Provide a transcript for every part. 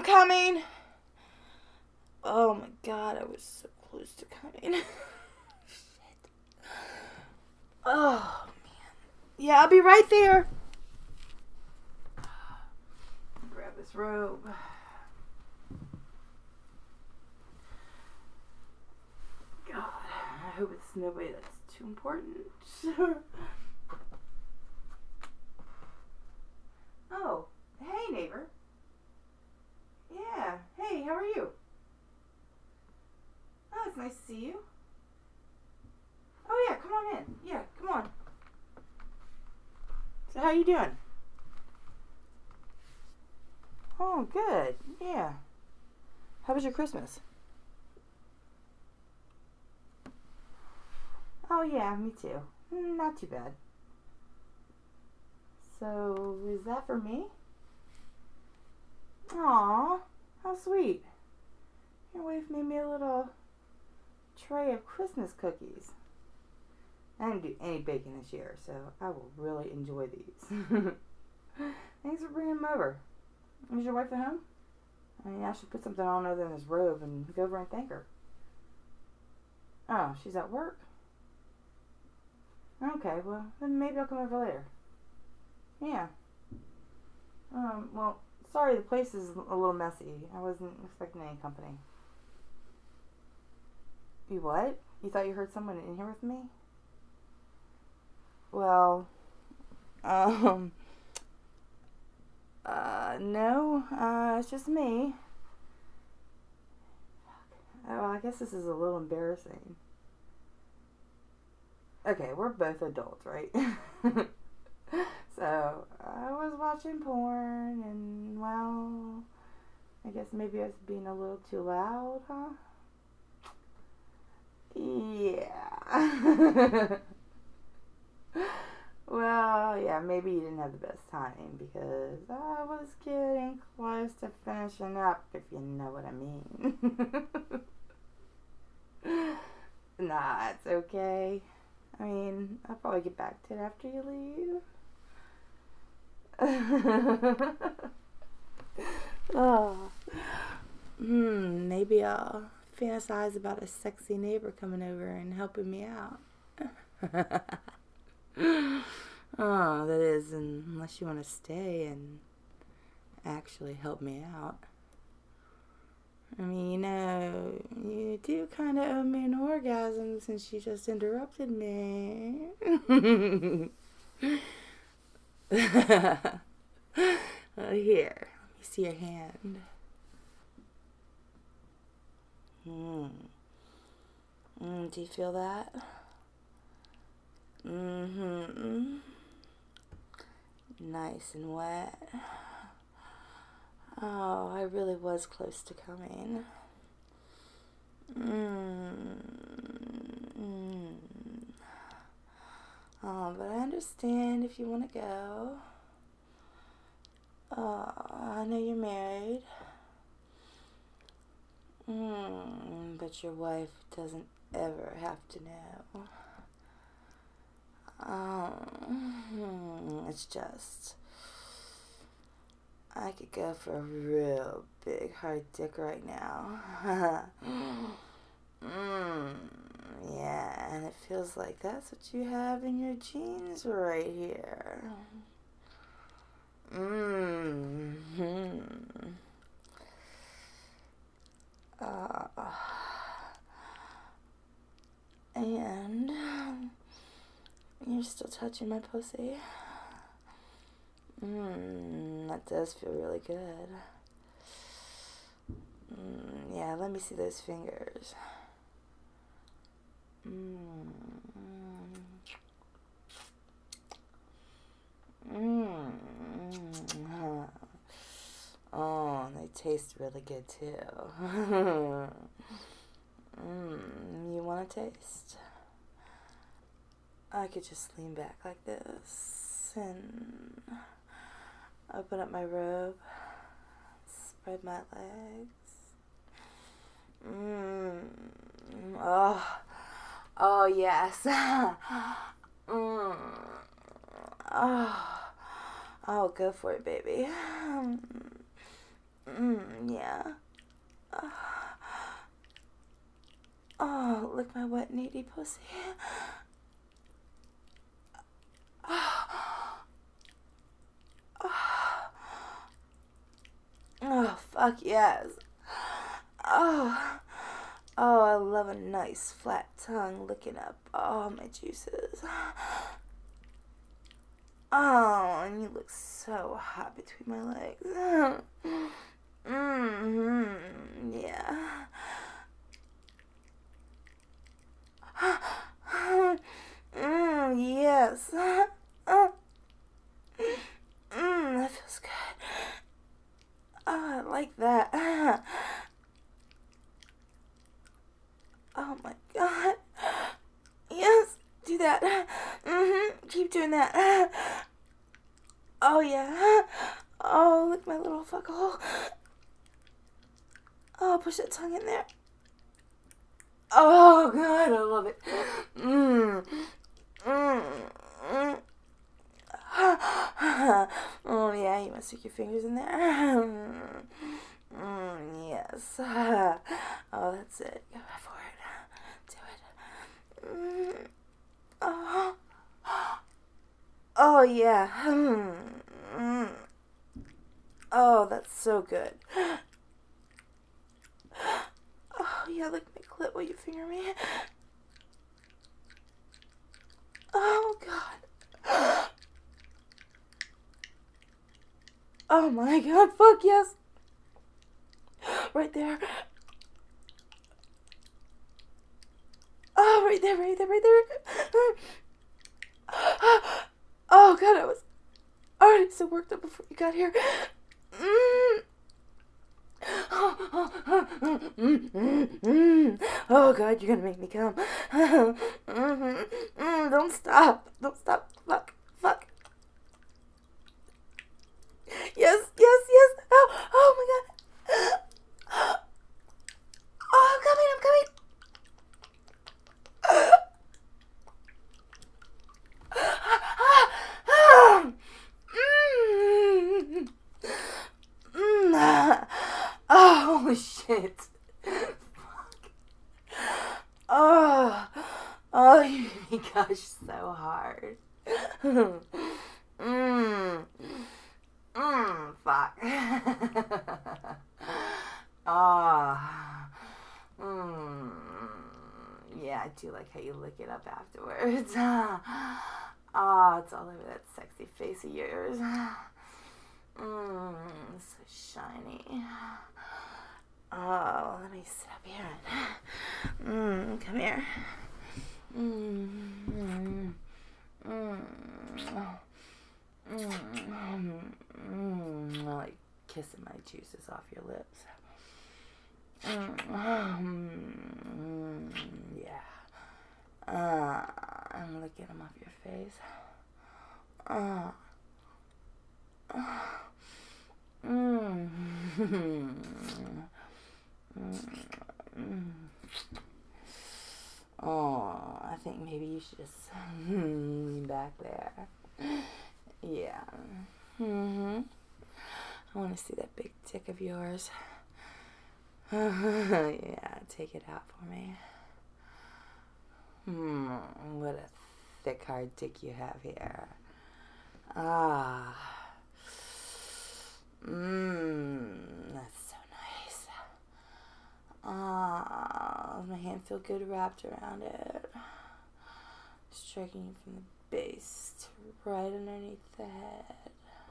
coming. Oh my god, I was so close to coming. Shit. Oh, man. Yeah, I'll be right there. Grab this robe. God, I hope it's nobody that's too important. Oh, hey, neighbor. Yeah, hey, how are you? Oh, it's nice to see you. Oh, yeah, come on in. Yeah, come on. So how you doing? Oh, good. Yeah. How was your Christmas? Oh, yeah, me too. Not too bad. So, is that for me? Aw, how sweet. Your wife made me a little tray of Christmas cookies. I didn't do any baking this year, so I will really enjoy these. Thanks for bringing them over. Is your wife at home? I mean, I should put something on other than this robe and go over and thank her. Oh, she's at work? Okay, well, then maybe I'll come over later. Yeah. Well, sorry, the place is a little messy. I wasn't expecting any company. You what? You thought you heard someone in here with me? Well, no, it's just me. Oh, well, I guess this is a little embarrassing. Okay, we're both adults, right? So, I was watching porn, and, well, I guess maybe I was being a little too loud, huh? Yeah. Well, yeah, maybe you didn't have the best time, because I was getting close to finishing up, if you know what I mean. Nah, it's okay. I mean, I'll probably get back to it after you leave. Oh. Maybe I'll fantasize about a sexy neighbor coming over and helping me out. Oh, that is, unless you want to stay and actually help me out. I mean, you do kind of owe me an orgasm since you just interrupted me. Here, let me see your hand. Do you feel that? Nice and wet. Oh, I really was close to coming. Oh, but I understand if you want to go. Oh, I know you're married. But your wife doesn't ever have to know. It's just, I could go for a real big hard dick right now. Yeah, and it feels like that's what you have in your jeans right here. And you're still touching my pussy. That does feel really good. Yeah, let me see those fingers. Oh, they taste really good too. You want to taste? I could just lean back like this and open up my robe, spread my legs. Oh yes. Oh, go for it, baby. Yeah. Oh, lick my wet, needy pussy. Oh, fuck yes. Oh, I love a nice flat tongue licking up all my juices. Oh, and you look so hot between my legs. Yeah. Yes. That feels good. Oh, I like that. Oh my god. Yes, do that. Keep doing that. Oh yeah. Oh, look my little fuck hole. Oh, push that tongue in there. Oh god, I love it. Oh yeah, you must stick your fingers in there. Yes. Oh, that's it. Go for it. Do it. Oh yeah. Oh, that's so good. Oh yeah, lick my clit while you finger me. Oh god. Oh my god, fuck yes. Right there. Oh, right there. Oh god, I was already so worked up before you got here. Oh god, you're gonna make me come. Don't stop. Fuck. Yes. Oh my god. Oh, I'm coming. Oh shit. Oh, you made me gush so hard. Fuck. Yeah, I do like how you lick it up afterwards. It's all over that sexy face of yours. So shiny. Oh, let me sit up here. Come here. I like kissing my juices off your lips. Yeah. I'm licking them off your face. Oh, I think maybe you should just lean back there. Yeah. I want to see that big dick of yours. Yeah, take it out for me. What a thick, hard dick you have here. That's so nice. My hand feel good wrapped around it. Striking you from the base to right underneath the head.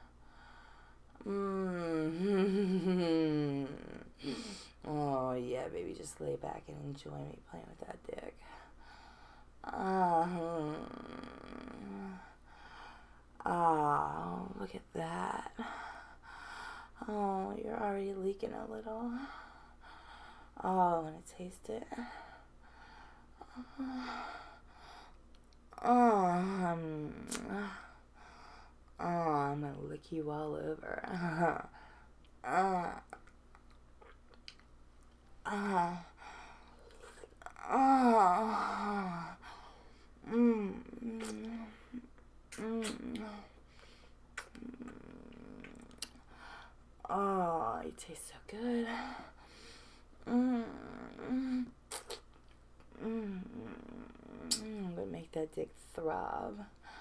Oh yeah, baby, just lay back and enjoy me playing with that dick. Oh, look at that. Oh, you're already leaking a little. Oh, I want to taste it. I'm gonna lick you all over. Oh, you tastes so good. I'm gonna make that dick throb.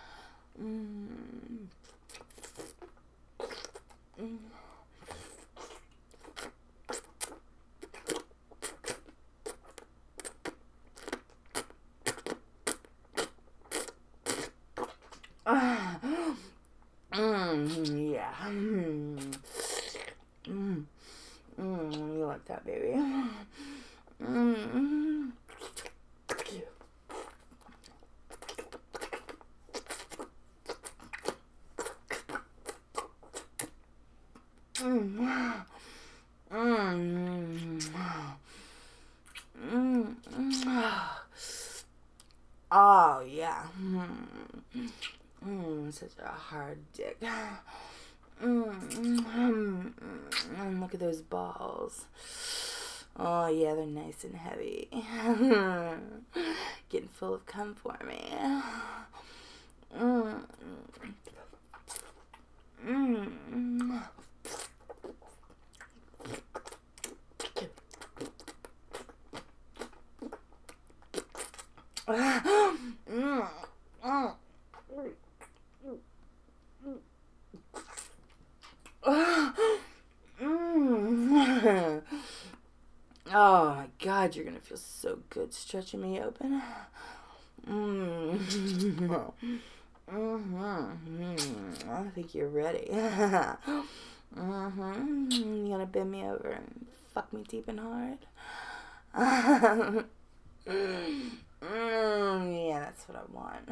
Yeah. You like that, baby? Oh yeah. Such a hard dick. Look at those balls. Oh yeah, they're nice and heavy. Getting full of cum for me. Oh my God, you're gonna feel so good stretching me open. I think you're ready. You gonna bend me over and fuck me deep and hard? Yeah, that's what I want.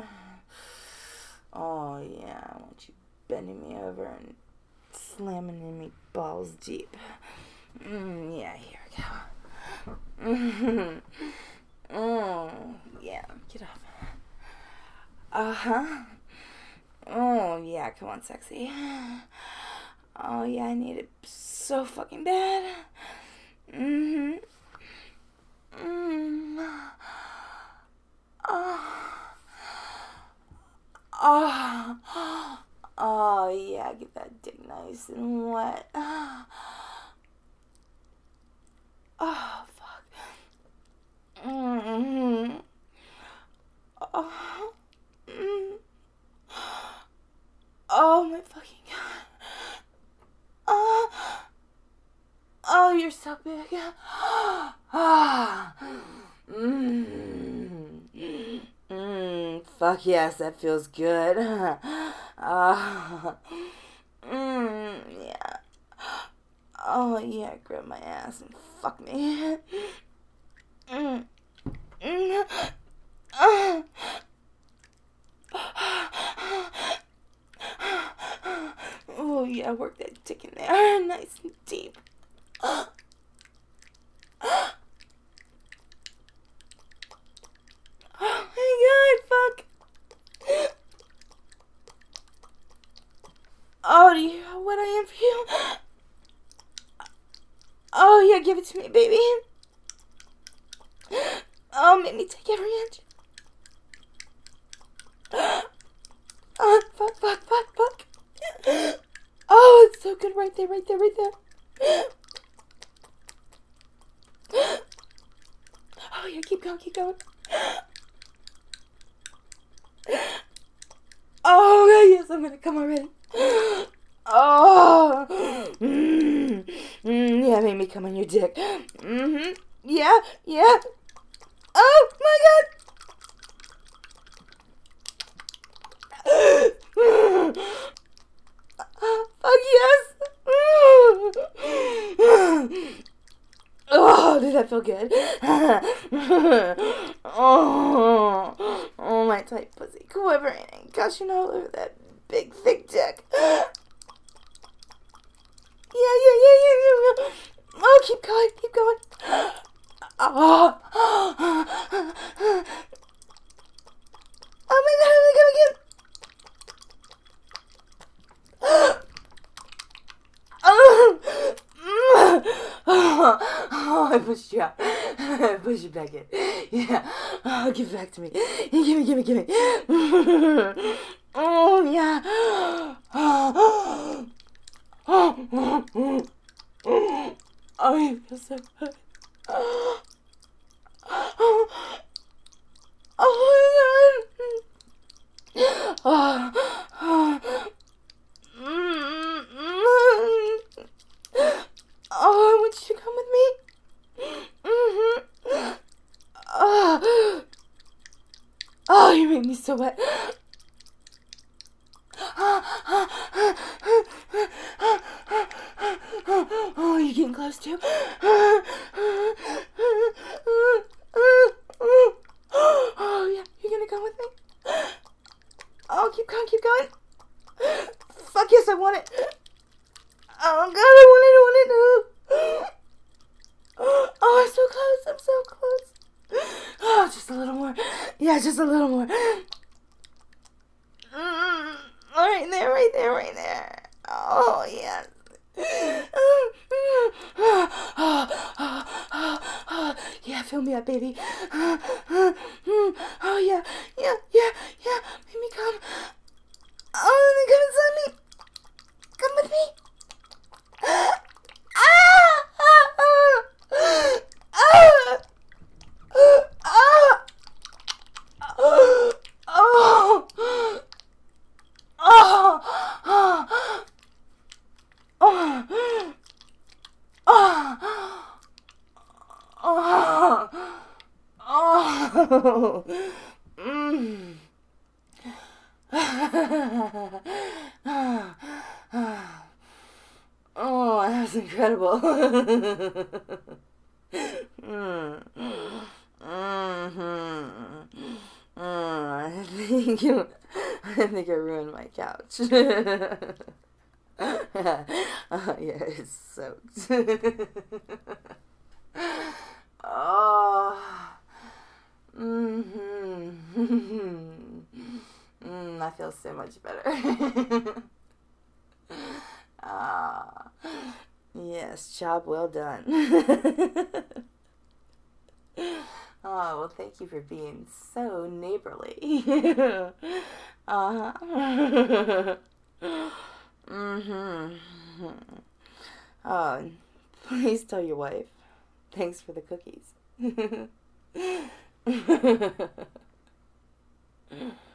Oh yeah, I want you bending me over and slamming in me balls deep. Yeah, here we go. Oh yeah, get up. Oh yeah, come on, sexy. Oh yeah, I need it so fucking bad. Oh yeah, get that dick nice and wet. Oh fuck. Oh my fucking God. Oh, you're so big. Fuck yes, that feels good. Yeah. Oh yeah, grab my ass and fuck me. Oh yeah, work that dick in there, nice and deep. Oh my God, fuck. Oh, do you know what I am for you? Oh yeah, give it to me, baby. Oh, make me take every inch. Oh, fuck. Oh, it's so good right there. Oh yeah, keep going. Oh yes, I'm gonna come already. Oh, yeah, make me come on your dick. Yeah. Oh my God. Fuck yes. Oh, did that feel good? Oh, my tight pussy quivering and gushing all over that big thick dick. Yeah. Oh, keep going. Oh my God, come again. Oh, I pushed you out. I pushed you back in. Yeah. Oh, give it back to me. Give me. Oh, yeah. Oh, you feel so good. Oh, oh my God. Oh, I want you to come with me. Oh, you make me so wet. Oh, you're getting close too. Oh, yeah, you're gonna come with me? Oh, keep going, keep going. Fuck yes, I want it. Oh, God, I want it. Oh, I'm so close. Oh, just a little more. Yeah, just a little more. Right there. Oh, yeah. Yeah, fill me up, baby. Oh, yeah. Make me come. Oh, then come inside me. Come with me. Oh, that was incredible. I think I ruined my couch. Yeah, it's soaked. Oh. I feel so much better. Yes, job well done. Oh, well, thank you for being so neighborly. Oh, please tell your wife. Thanks for the cookies.